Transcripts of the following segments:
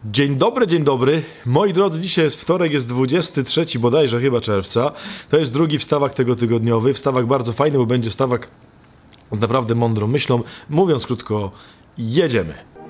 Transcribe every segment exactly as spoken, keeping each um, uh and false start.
Dzień dobry, dzień dobry. Moi drodzy, dzisiaj jest wtorek, jest dwudziestego trzeciego bodajże chyba czerwca. To jest drugi wstawak tego tygodniowy. Wstawak bardzo fajny, bo będzie wstawak z naprawdę mądrą myślą. Mówiąc krótko, jedziemy.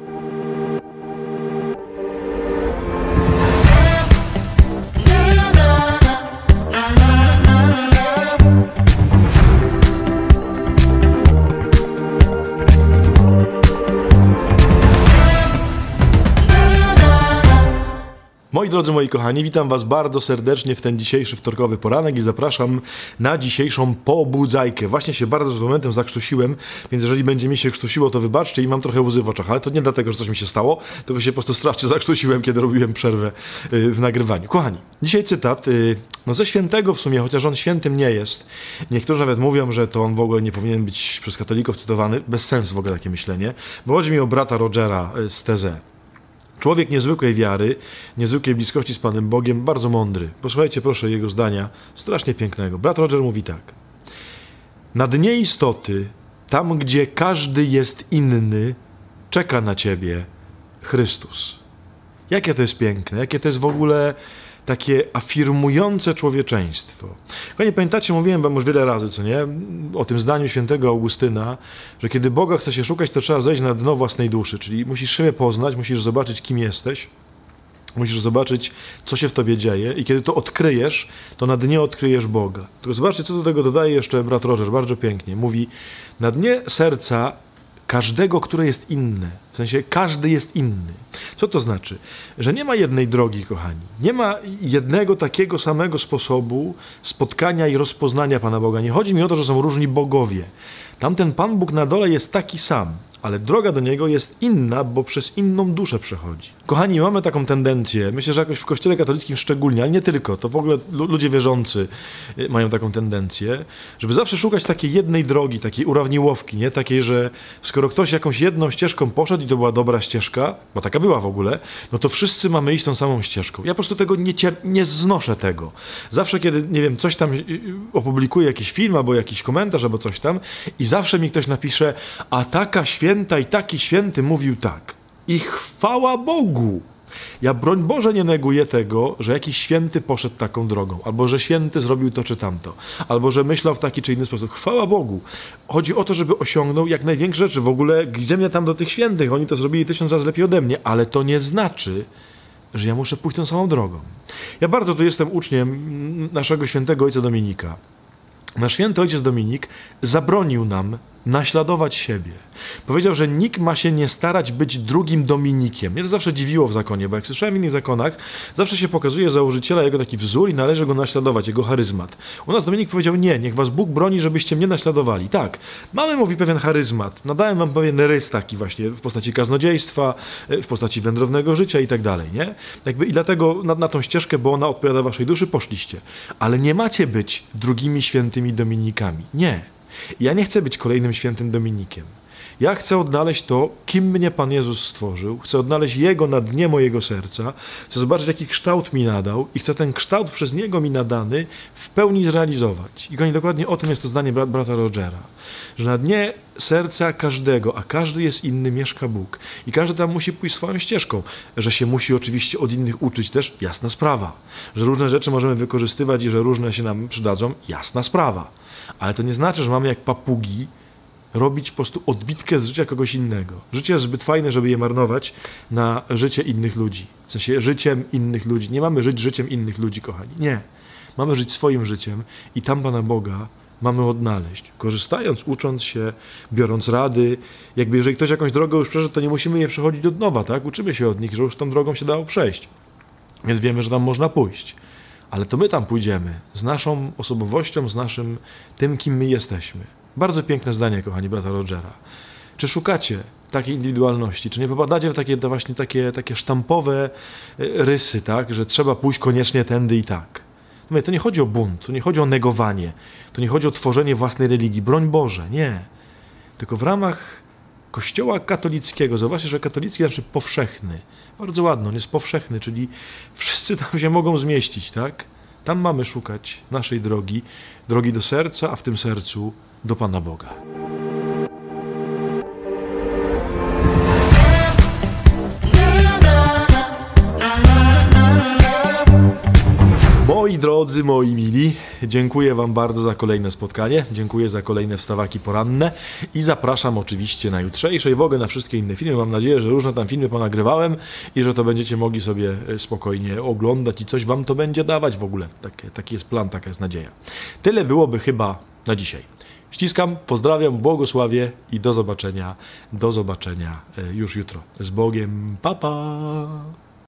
Moi drodzy, moi kochani, witam was bardzo serdecznie w ten dzisiejszy wtorkowy poranek i zapraszam na dzisiejszą pobudzajkę. Właśnie się bardzo z momentem zakrztusiłem, więc jeżeli będzie mi się krztusiło, to wybaczcie i mam trochę łzy w oczach, ale to nie dlatego, że coś mi się stało, tylko się po prostu strasznie zakrztusiłem, kiedy robiłem przerwę w nagrywaniu. Kochani, dzisiaj cytat, no ze świętego w sumie, chociaż on świętym nie jest. Niektórzy nawet mówią, że to on w ogóle nie powinien być przez katolików cytowany. Bez sensu w ogóle takie myślenie, bo chodzi mi o brata Rogera z Teze. Człowiek niezwykłej wiary, niezwykłej bliskości z Panem Bogiem, bardzo mądry. Posłuchajcie proszę jego zdania, strasznie pięknego. Brat Roger mówi tak. Na dnie istoty, tam gdzie każdy jest inny, czeka na ciebie Chrystus. Jakie to jest piękne, jakie to jest w ogóle takie afirmujące człowieczeństwo. Panie, pamiętacie, mówiłem wam już wiele razy, co nie, o tym zdaniu świętego Augustyna, że kiedy Boga chce się szukać, to trzeba zejść na dno własnej duszy, czyli musisz siebie poznać, musisz zobaczyć, kim jesteś, musisz zobaczyć, co się w tobie dzieje i kiedy to odkryjesz, to na dnie odkryjesz Boga. Tylko zobaczcie, co do tego dodaje jeszcze brat Roger, bardzo pięknie. Mówi, na dnie serca każdego, które jest inne. W sensie każdy jest inny. Co to znaczy? Że nie ma jednej drogi, kochani. Nie ma jednego takiego samego sposobu spotkania i rozpoznania Pana Boga. Nie chodzi mi o to, że są różni bogowie. Tamten Pan Bóg na dole jest taki sam, ale droga do Niego jest inna, bo przez inną duszę przechodzi. Kochani, mamy taką tendencję, myślę, że jakoś w Kościele katolickim szczególnie, ale nie tylko, to w ogóle ludzie wierzący mają taką tendencję, żeby zawsze szukać takiej jednej drogi, takiej urawniłowki, nie? Takiej, że skoro ktoś jakąś jedną ścieżką poszedł i to była dobra ścieżka, bo taka była w ogóle, no to wszyscy mamy iść tą samą ścieżką. Ja po prostu tego nie, cier- nie znoszę tego. Zawsze, kiedy, nie wiem, coś tam opublikuję, jakiś film albo jakiś komentarz albo coś tam i zawsze mi ktoś napisze, a taka święta i taki święty mówił tak. I chwała Bogu! Ja, broń Boże, nie neguję tego, że jakiś święty poszedł taką drogą, albo że święty zrobił to czy tamto, albo że myślał w taki czy inny sposób. Chwała Bogu! Chodzi o to, żeby osiągnął jak największe rzeczy. W ogóle gdzie mnie tam do tych świętych? Oni to zrobili tysiąc razy lepiej ode mnie, ale to nie znaczy, że ja muszę pójść tą samą drogą. Ja bardzo tu jestem uczniem naszego świętego ojca Dominika. Nasz święty ojciec Dominik zabronił nam naśladować siebie. Powiedział, że nikt ma się nie starać być drugim Dominikiem. Mnie to zawsze dziwiło w zakonie, bo jak słyszałem w innych zakonach, zawsze się pokazuje założyciela jako taki wzór i należy go naśladować, jego charyzmat. U nas Dominik powiedział, nie, niech was Bóg broni, żebyście mnie naśladowali. Tak, mamy, mówi, pewien charyzmat. Nadałem wam pewien rys taki właśnie w postaci kaznodziejstwa, w postaci wędrownego życia i tak dalej, nie? Jakby i dlatego na, na tą ścieżkę, bo ona odpowiada waszej duszy, poszliście. Ale nie macie być drugimi świętymi Dominikami. Nie. Ja nie chcę być kolejnym świętym Dominikiem. Ja chcę odnaleźć to, kim mnie Pan Jezus stworzył. Chcę odnaleźć Jego na dnie mojego serca. Chcę zobaczyć, jaki kształt mi nadał i chcę ten kształt przez Niego mi nadany w pełni zrealizować. I kochani, dokładnie o tym jest to zdanie brat, brata Rogera. Że na dnie serca każdego, a każdy jest inny, mieszka Bóg. I każdy tam musi pójść swoją ścieżką. Że się musi oczywiście od innych uczyć też, jasna sprawa. Że różne rzeczy możemy wykorzystywać i że różne się nam przydadzą, jasna sprawa. Ale to nie znaczy, że mamy jak papugi robić po prostu odbitkę z życia kogoś innego. Życie jest zbyt fajne, żeby je marnować na życie innych ludzi. W sensie życiem innych ludzi. Nie mamy żyć życiem innych ludzi, kochani. Nie. Mamy żyć swoim życiem i tam Pana Boga mamy odnaleźć. Korzystając, ucząc się, biorąc rady. Jakby jeżeli ktoś jakąś drogę już przeszedł, to nie musimy je przechodzić od nowa, tak? Uczymy się od nich, że już tą drogą się dało przejść. Więc wiemy, że tam można pójść. Ale to my tam pójdziemy z naszą osobowością, z naszym tym, kim my jesteśmy. Bardzo piękne zdanie, kochani, brata Rogera. Czy szukacie takiej indywidualności? Czy nie popadacie w takie właśnie takie, takie sztampowe rysy, tak? Że trzeba pójść koniecznie tędy i tak? Mówię, to nie chodzi o bunt, to nie chodzi o negowanie, to nie chodzi o tworzenie własnej religii. Broń Boże, nie. Tylko w ramach Kościoła katolickiego, zobaczcie, że katolicki znaczy powszechny. Bardzo ładno, on jest powszechny, czyli wszyscy tam się mogą zmieścić, tak? Tam mamy szukać naszej drogi, drogi do serca, a w tym sercu do Pana Boga. Moi drodzy, moi mili, dziękuję wam bardzo za kolejne spotkanie, dziękuję za kolejne wstawaki poranne i zapraszam oczywiście na jutrzejsze i w ogóle na wszystkie inne filmy. Mam nadzieję, że różne tam filmy ponagrywałem i że to będziecie mogli sobie spokojnie oglądać i coś wam to będzie dawać w ogóle. Taki, taki jest plan, taka jest nadzieja. Tyle byłoby chyba na dzisiaj. Ściskam, pozdrawiam, błogosławię i do zobaczenia, do zobaczenia już jutro. Z Bogiem, pa pa!